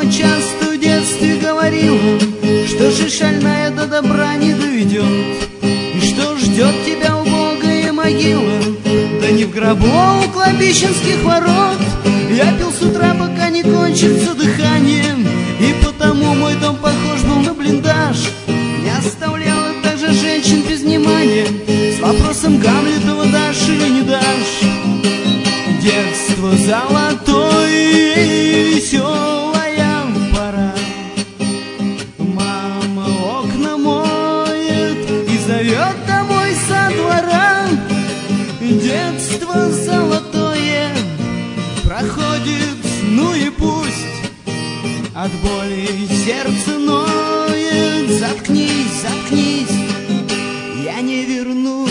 Мама часто в детстве говорила, что жизнь шальная до добра не доведет, и что ждет тебя убогая могила, да не в гробу, а у кладбищенских ворот. Я пил с утра, пока не кончится дыхание, и потому мой дом похож был на блиндаж. Не оставляла даже женщин без внимания с вопросом Гамлетова: дашь или не дашь. Детство золотое и веселая пора. Мама окна моет и зовет домой со двора. Детство золотое проходит, ну и пусть. От боли сердце ноет. Заткнись, заткнись, я не вернусь.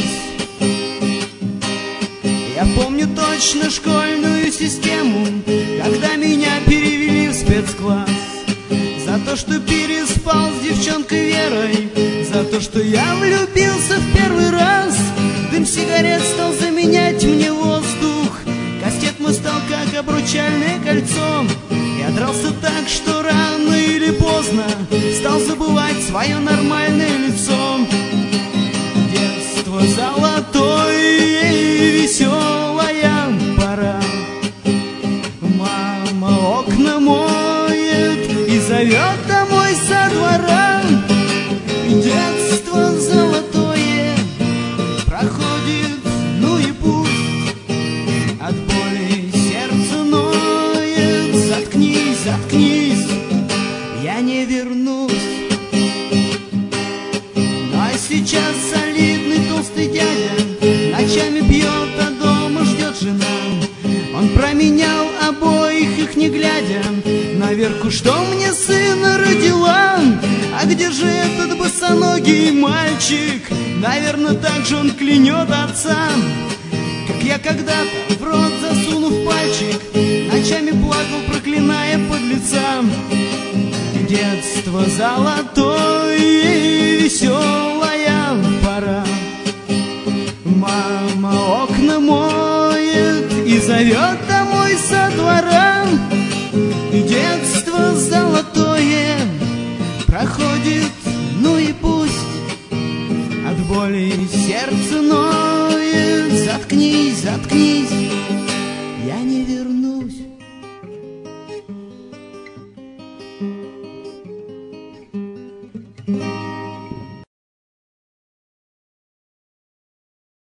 Я помню точно школьную систему, когда меня перевели в спецкласс. За то, что переспал с девчонкой Верой, за то, что я влюбился в первый раз. Дым сигарет стал заменять мне воздух, кастет мой стал как обручальное кольцо. Я дрался так, что рано или поздно стал забывать свое нормальное лицо. Детство золотое и веселая пора. Мама окна моет и зовет домой со двора. Детство золотое проходит, ну и пусть. От боли сердце ноет. Заткнись, заткнись, я не вернусь. А сейчас солидный толстый дядя ночами пьет, а дома ждет жена. Он променял обоих их не глядя на Верку, что мне сына родила. А где же этот босоногий мальчик? Наверное, так же он клянет отца, как я когда-то, в рот засунув пальчик, ночами плакал, проклиная подлеца. Детство золотое и веселая пора. Мама окна моет и зовет домой со двора. Детство золотое проходит, ну и пусть. От боли сердце ноет. Заткнись, заткнись,